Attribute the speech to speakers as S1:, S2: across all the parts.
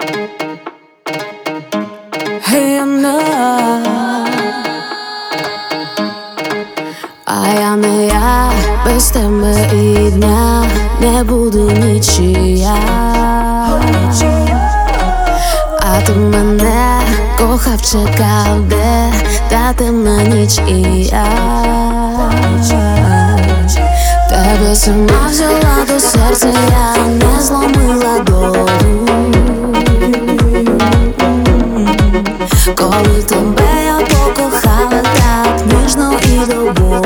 S1: А я не я, без тебе і дня не буде нічия. А ти мене кохав, чекав, де та темна ніч і я тебе сама взяла до серця, я не зломила долю. Коли тебе я покохала так ніжно і до болю.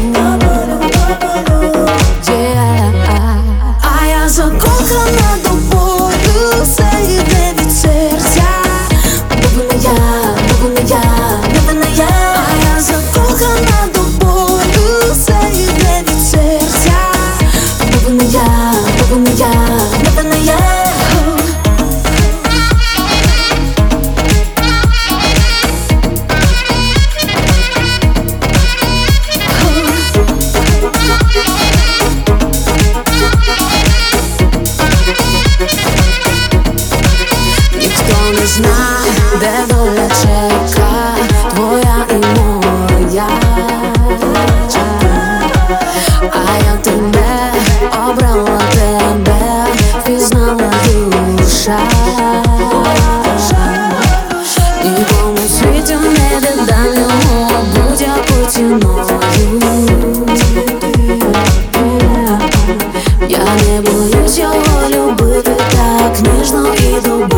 S1: А я закохана до болю, все йде від серця. Буду не я, буду не я, буду не я. А я закохана до болю, все йде від серця. Буду не я, буду не я, буду не я. Не знаю, де доля чека, твоя і моя. А я тебе обрала, тебе впізнала душа. Нікому в світі не віддам його будь-яку ціною. Я не боюсь його любити так ніжно і до болю.